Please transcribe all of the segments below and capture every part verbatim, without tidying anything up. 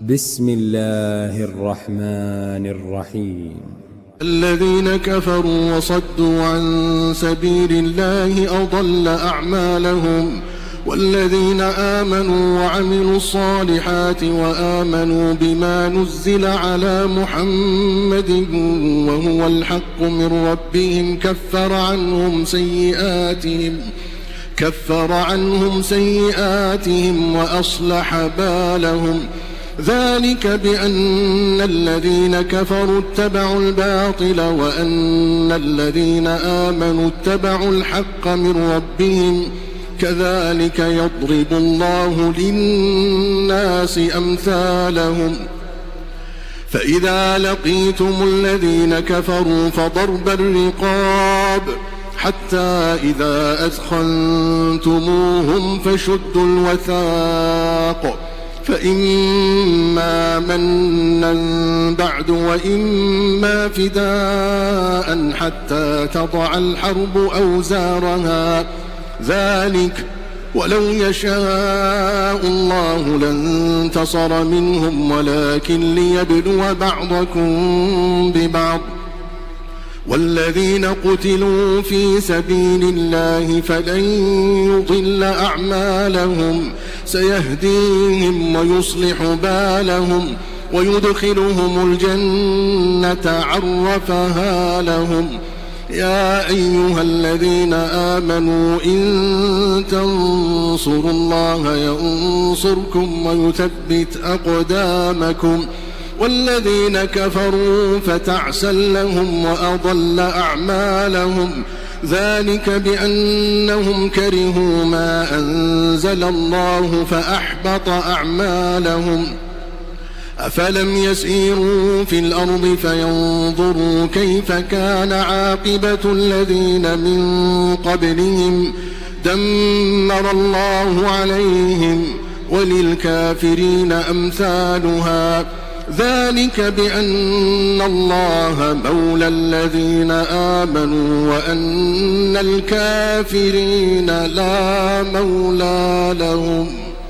بسم الله الرحمن الرحيم. الذين كفروا وصدوا عن سبيل الله أضل أعمالهم، والذين آمنوا وعملوا الصالحات وآمنوا بما نزل على محمد وهو الحق من ربهم كفر عنهم سيئاتهم كفر عنهم سيئاتهم وأصلح بالهم. ذلك بأن الذين كفروا اتبعوا الباطل وأن الذين آمنوا اتبعوا الحق من ربهم، كذلك يضرب الله للناس أمثالهم. فإذا لقيتم الذين كفروا فضرب الرقاب حتى إذا أثخنتموهم فشدوا الوثاق، فإما منا بعد وإما فداء حتى تضع الحرب أوزارها، ذلك ولو يشاء الله لانتصر منهم ولكن ليبلو بعضكم ببعض. والذين قتلوا في سبيل الله فلن يضل أعمالهم، سيهديهم ويصلح بالهم ويدخلهم الجنة عرفها لهم. يا أيها الذين آمنوا إن تنصروا الله ينصركم ويثبت أقدامكم، والذين كفروا فتعسا لهم وأضل أعمالهم، ذلك بأنهم كرهوا ما أنزل الله فأحبط أعمالهم. أفلم يسيروا في الأرض فينظروا كيف كان عاقبة الذين من قبلهم، دمر الله عليهم وللكافرين أمثالها، ذلك بأن الله مولى الذين آمنوا وأن الكافرين لا مولى لهم.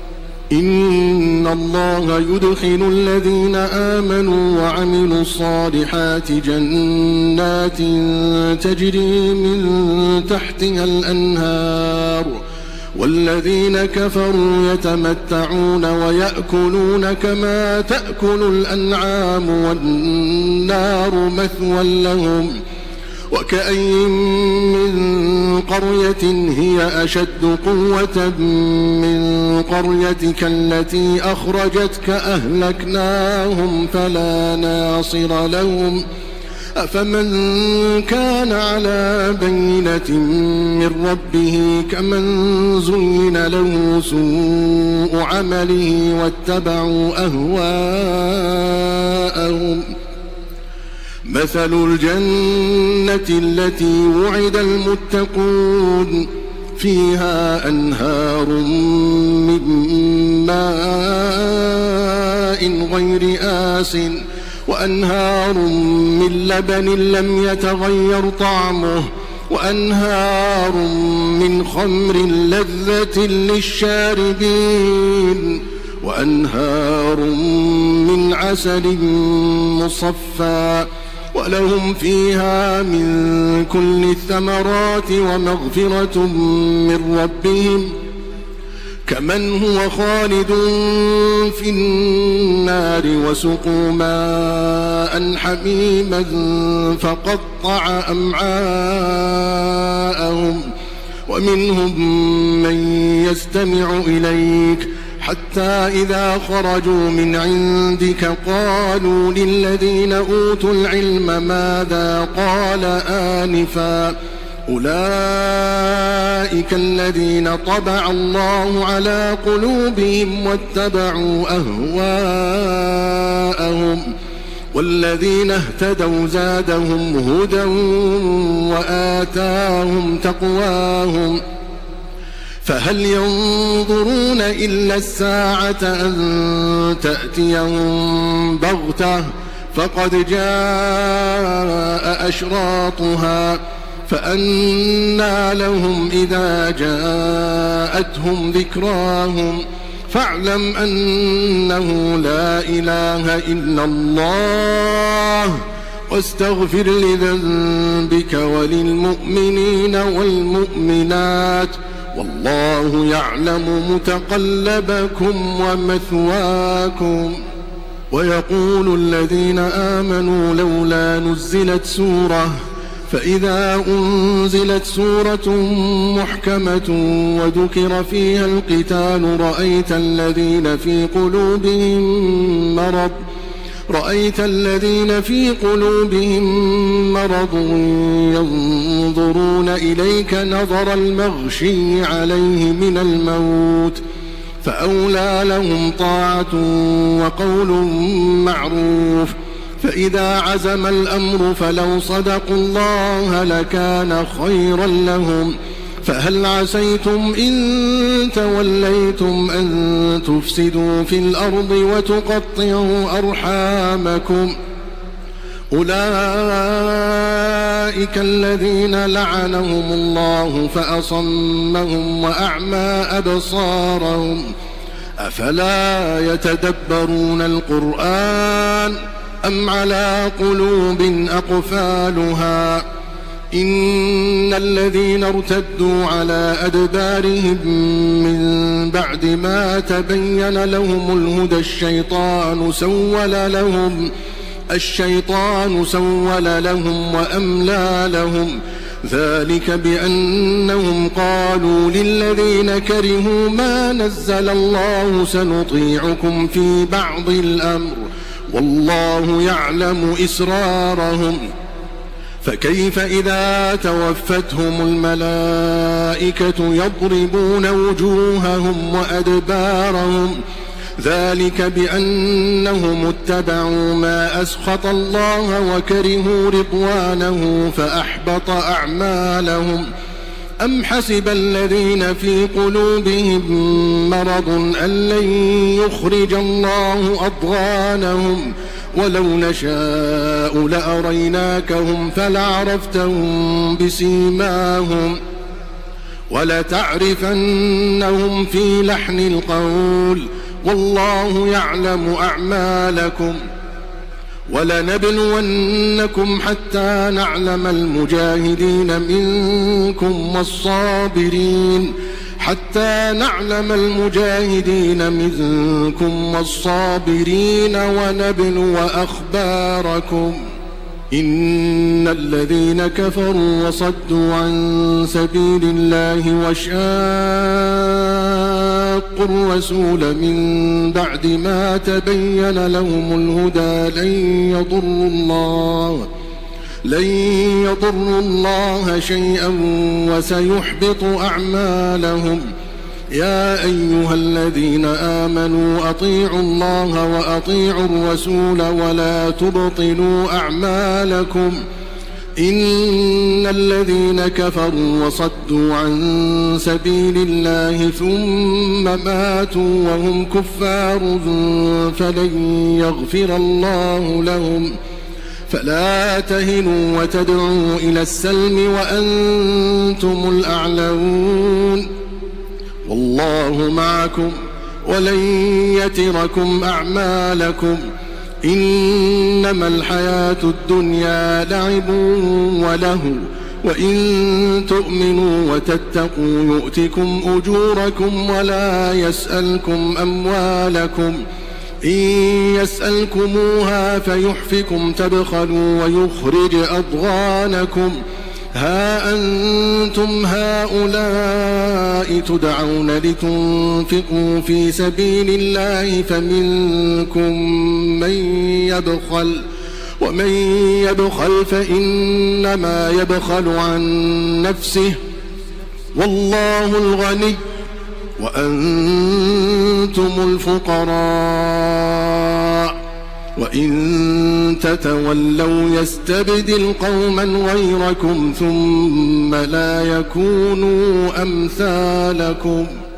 إن الله يدخل الذين آمنوا وعملوا الصالحات جنات تجري من تحتها الأنهار، والذين كفروا يتمتعون ويأكلون كما تأكل الأنعام والنار مثوى لهم. وكأين من قرية هي أشد قوة من قريتك التي أخرجتك أهلكناهم فلا ناصر لهم. أفمن كان على بينة من ربه كمن زين له سوء عمله واتبعوا أهواءهم. مثل الجنة التي وعد المتقون فيها أنهار من ماء غير آسٍ وأنهار من لبن لم يتغير طعمه وأنهار من خمر لذة للشاربين وأنهار من عسل مصفى، ولهم فيها من كل الثمرات ومغفرة من ربهم، كمن هو خالد في النار وسقوا ماء حميما فقطع أمعاءهم. ومنهم من يستمع إليك حتى إذا خرجوا من عندك قالوا للذين أوتوا العلم ماذا قال آنفا، أولئك الذين طبع الله على قلوبهم واتبعوا أهواءهم، والذين اهتدوا زادهم هدى وآتاهم تقواهم. فهل ينظرون إلا الساعة أن تأتيهم بغتة، فقد جاء أشراطها، فأنى لهم إذا جاءتهم ذكراهم فاعلم أنه لا إله إلا الله واستغفر لذنبك وللمؤمنين والمؤمنات والله يعلم متقلبكم ومثواكم. ويقول الذين آمنوا لولا نزلت سورة فإذا أنزلت سورة محكمة وذكر فيها القتال رأيت الذين في قلوبهم مرض رأيت الذين في قلوبهم مرض ينظرون إليك نظر المغشي عليه من الموت فأولى لهم طاعة وقول معروف. فإذا عزم الأمر فلو صدقوا الله لكان خيرا لهم. فهل عسيتم إن توليتم أن تفسدوا في الأرض وتقطعوا أرحامكم أولئك الذين لعنهم الله فأصمهم وأعمى أبصارهم أفلا يتدبرون القرآن أم على قلوب أقفالها إن الذين ارتدوا على أدبارهم من بعد ما تبين لهم الهدى الشيطان سول لهم الشيطان سول لهم وأملى لهم ذلك بأنهم قالوا للذين كرهوا ما نزل الله سنطيعكم في بعض الأمر والله يعلم إسرارهم. فكيف إذا توفتهم الملائكة يضربون وجوههم وأدبارهم ذلك بأنهم اتبعوا ما أسخط الله وكرهوا رضوانه فأحبط أعمالهم. أم حسب الذين في قلوبهم مرض أن لن يخرج الله أضغانهم ولو نشاء لأريناكهم فلعرفتهم بسيماهم ولتعرفنهم في لحن القول والله يعلم أعمالكم. ولنبلونكم حتى نعلم المجاهدين منكم والصابرين حتى نعلم المجاهدين منكم والصابرين ونبلو أخباركم. إن الذين كفروا وصدوا عن سبيل الله وشاقوا الرسول من بعد ما تبين لهم الهدى لن يضروا الله لن يضروا الله شيئا وسيحبط أعمالهم. يا أيها الذين آمنوا أطيعوا الله وأطيعوا الرسول ولا تبطلوا أعمالكم. إن الذين كفروا وصدوا عن سبيل الله ثم ماتوا وهم كفار فلن يغفر الله لهم. فلا تهنوا وتدعوا إلى السلم وأنتم الأعلون والله معكم ولن يتركم أعمالكم. إنما الحياة الدنيا لعب وله وإن تؤمنوا وتتقوا يؤتكم أجوركم ولا يسألكم أموالكم. إن يسألكموها فيحفكم تبخلوا ويخرج أضغانكم. ها أنتم هؤلاء تدعون لتنفقوا في سبيل الله فمنكم من يبخل ومن يبخل فإنما يبخل عن نفسه والله الغني وأنتم الفقراء وإن تتولوا يستبدل قوما غيركم ثم لا يكونوا أمثالكم.